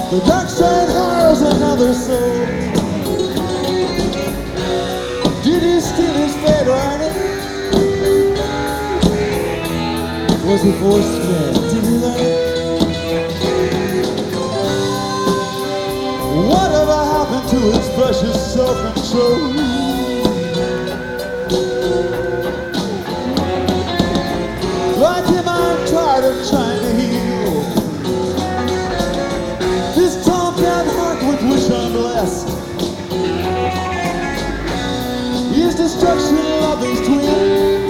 The dark side hires another soul. Did he steal his fate right? Was he forced to do that? Whatever happened to his precious self-control? Like him, I'm tired of trying to heal this tomcat heart with which I'm blessed. His destruction of his twin.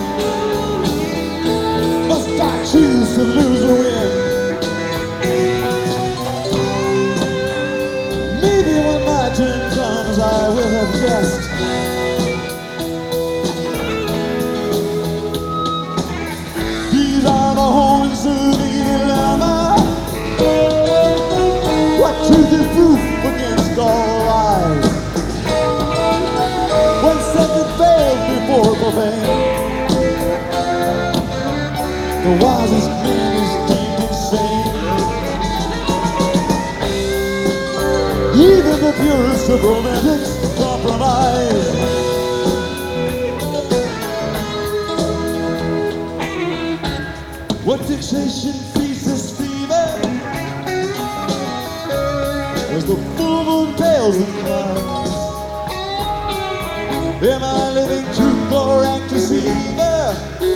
Must I choose to lose or win? Maybe when my turn comes, I will have guessed. These are the horns of the dilemma. What truth is proof against all lies? When second fails before profane, the wisest man is deemed insane. Even the purest of romantics compromise. What fixation feeds this fever as the full moon pales and climbs? Am I living truth or deceiver?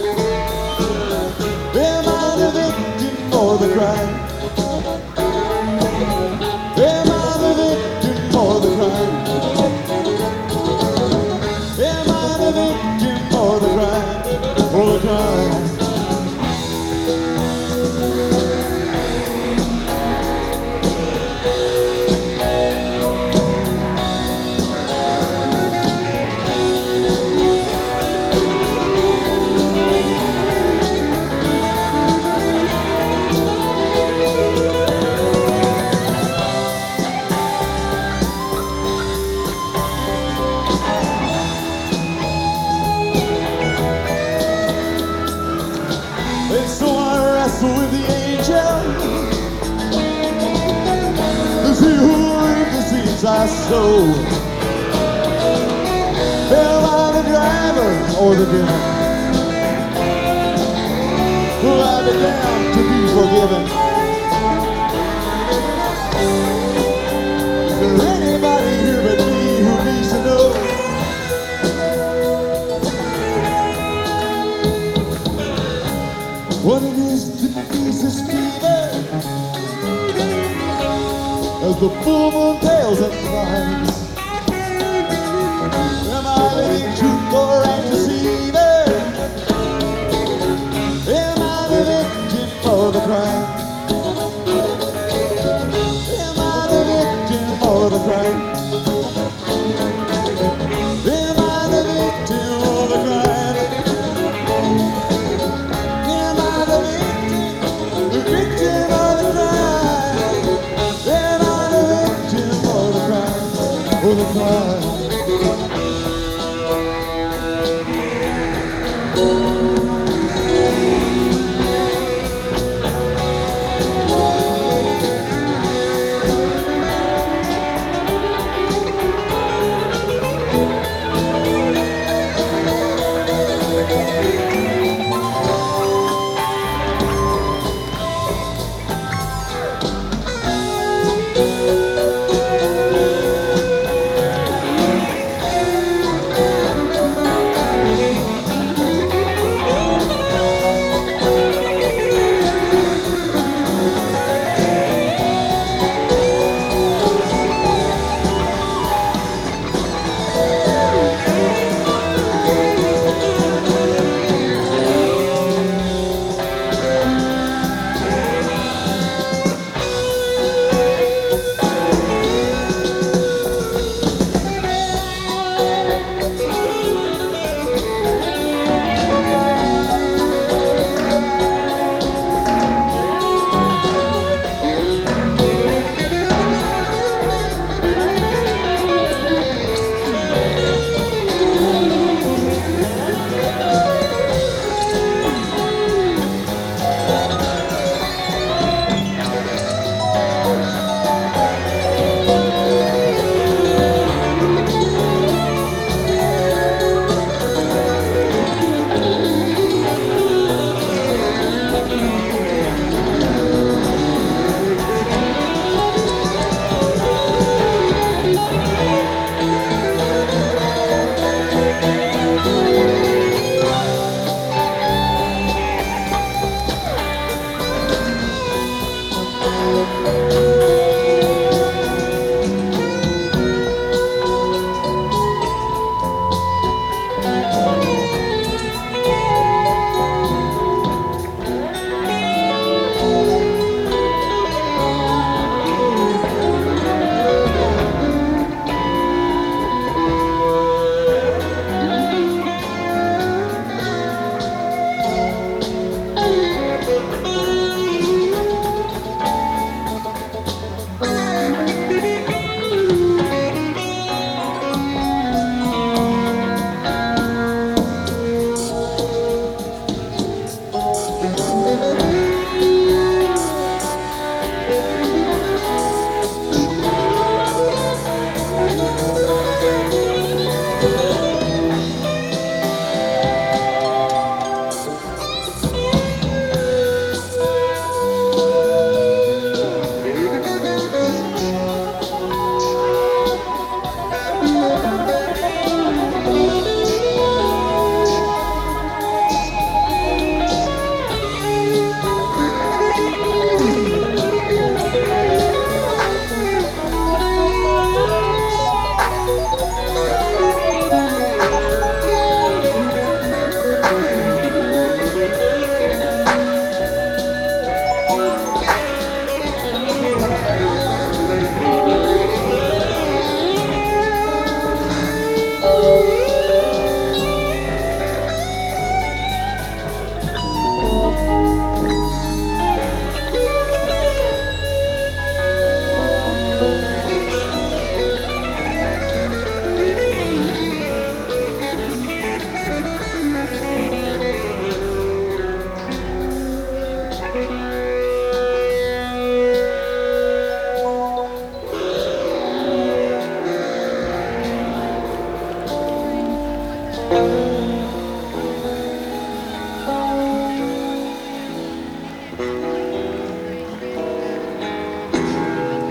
Am I the victim or the crime? Am I the victim or the crime? Am I the victim or the crime? Or the crime? And so I wrestle with the angel, to see who reap the seeds I sow. Am I the driver or the dinner? Will I be damned to be forgiven? Is there anybody here but me who needs to know? What it is to ease this fever as the full moon pales and climbs. Am I living truth or deceiver? Am I the victim or the crime? Am I the victim or the crime? Am I the victim or the crime? For the crime.